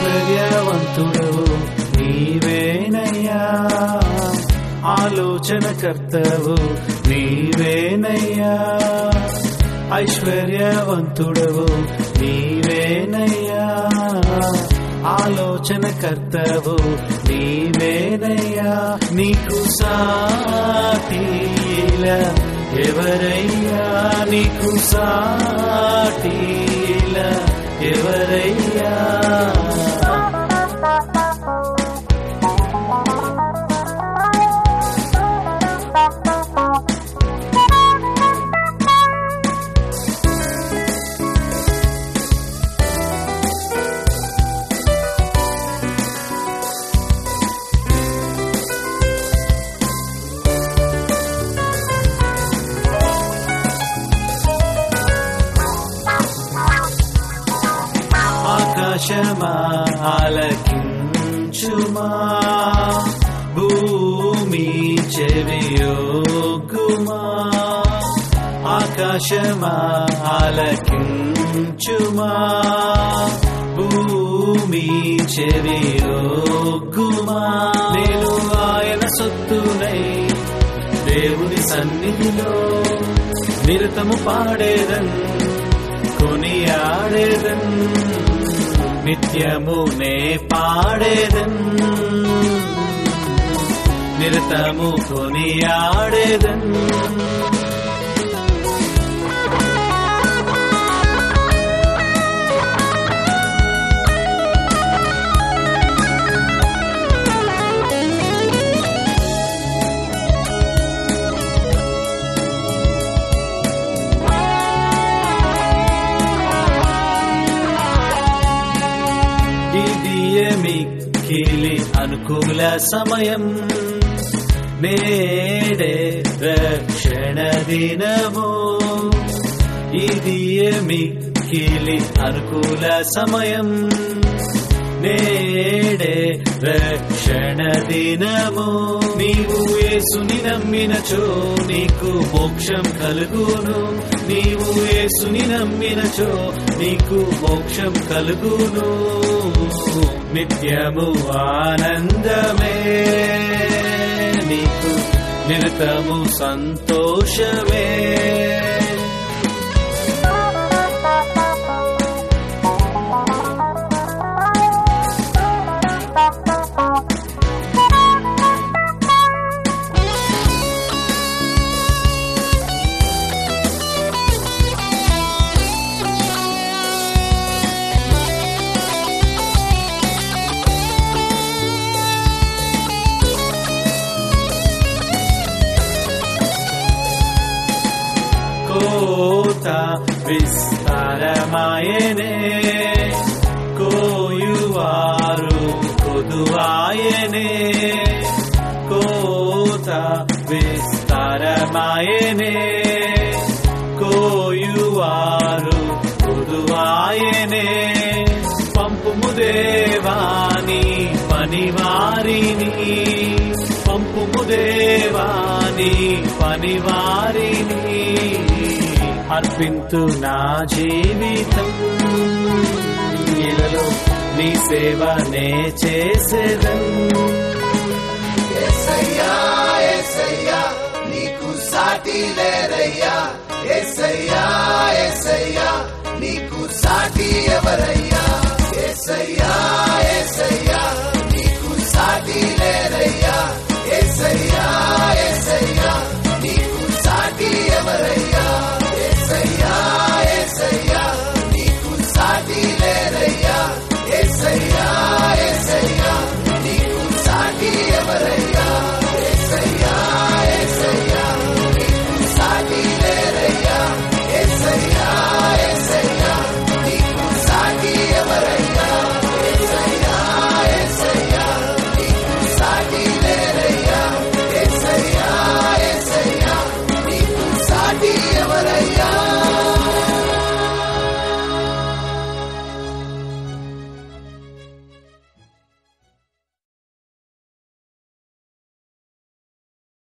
ఐశ్వర్యవంతుడవు నీవేనయ్యా, ఆలోచనకర్తవు నీవేనయ్యా, ఐశ్వర్యవంతుడవు నీవేనయ్యా, ఆలోచనకర్తవు నీవేనయ్యా. నీకు సాటిలా ఎవరయ్యా, నీకు సాటిలా ఎవరయ్యా. ఆకాశమా ఆలకించుమా, భూమి చెవియొగ్గుమా. ఆకాశమా ఆలకించుమా, భూమి చెవియొగ్గుమా. నేను ఆయన సొత్తునై దేవుని సన్నిధిలో నిరతము పాడేదన్, కొనియాడేదన్, నిత్యము నే పాడేదన్, నిరతము కొనియాడేదన్. మిక్కిలి అనుకూల సమయం, నేడే రక్షణ దినము. ఇది మిక్కిలి అనుకూల సమయం, నేడే రక్షణ దినము. నీవు యేసుని నమ్మినచో నీకు మోక్షం కలుగును, నీవు యేసుని నమ్మినచో నీకు మోక్షం కలుగును. నిత్యము ఆనందమే నీకు, నిరతము సంతోషమే. కోత విస్తారమాయనే, కోయువారు కొదువాయనే. కోత విస్తారమాయనే, కోయువారు కొదువాయనే. పంపుము దేవాని పనివారిని, పంపుము దేవాని పనివారిని. అర్పింతు నా జీవితం, ఇలలో నీ సేవనే చేసేదన్. యేసయ్యా యేసయ్యా నీకు సాటి లేరయ్యా, యేసయ్యా యేసయ్యా నీకు సాటి ఎవరయ్యా. యేసయ్యా